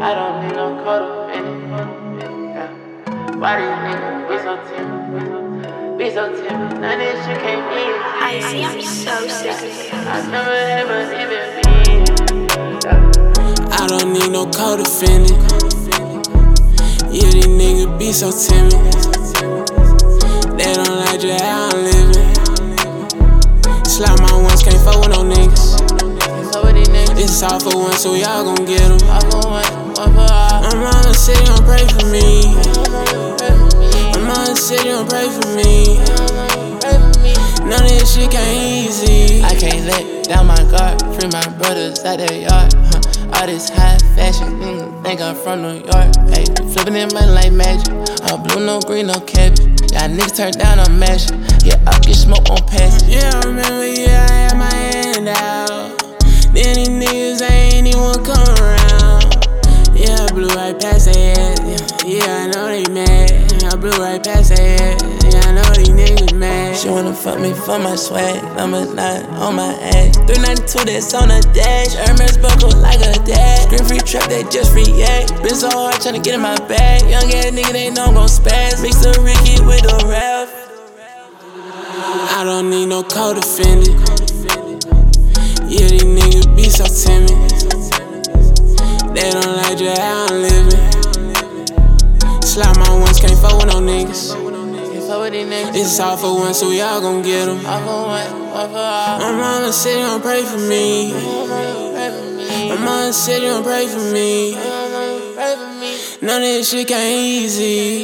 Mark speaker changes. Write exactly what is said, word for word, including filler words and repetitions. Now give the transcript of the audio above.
Speaker 1: I don't need no co-defendant. Yeah. Why these niggas be so timid? Be so timid. None of this shit can't be easy.
Speaker 2: I see, I'm so sick of it.
Speaker 1: I never ever even be. Yeah.
Speaker 3: I don't need no co-defendant. Yeah, these niggas be so timid. They don't like just how I'm living. Slap my ones, can't fuck with no niggas. It's all for one, so y'all gon' get them. My mama said you gon' pray for me. My mama said you gon' pray for me. None of this shit ain't easy.
Speaker 1: I can't let down my guard. Free my brothers out their yard. Huh. All this high fashion, niggas think I'm from New York. Hey, flipping in money like magic. All blue, no green, no cabbage. Y'all niggas turn down on magic. Yeah, I get smoke on pass.
Speaker 3: Yeah, I remember, yeah, I had my hand out. Then these niggas ain't even come around. Yeah, I blew right past their head. Yeah, I know they mad. I blew right past their head. Yeah, I know these niggas mad.
Speaker 1: She wanna fuck me for my swag. Number nine on my ass. three ninety-two, that's on the dash. Hermes buckle like a dad. Green free trap, they just react. Been so hard tryna get in my bag. Young ass nigga, they know I'm gon' spaz. Mix the Ricky with the rap.
Speaker 3: I don't need no co-defendant. Yeah, these niggas be so timid. They don't like just how I'm living. Slap my ones, can't fuck with no niggas. It's all for one, so y'all gon' get them. My mama said you gon' pray for me. My mama said you gon' pray for me. None of this shit ain't easy.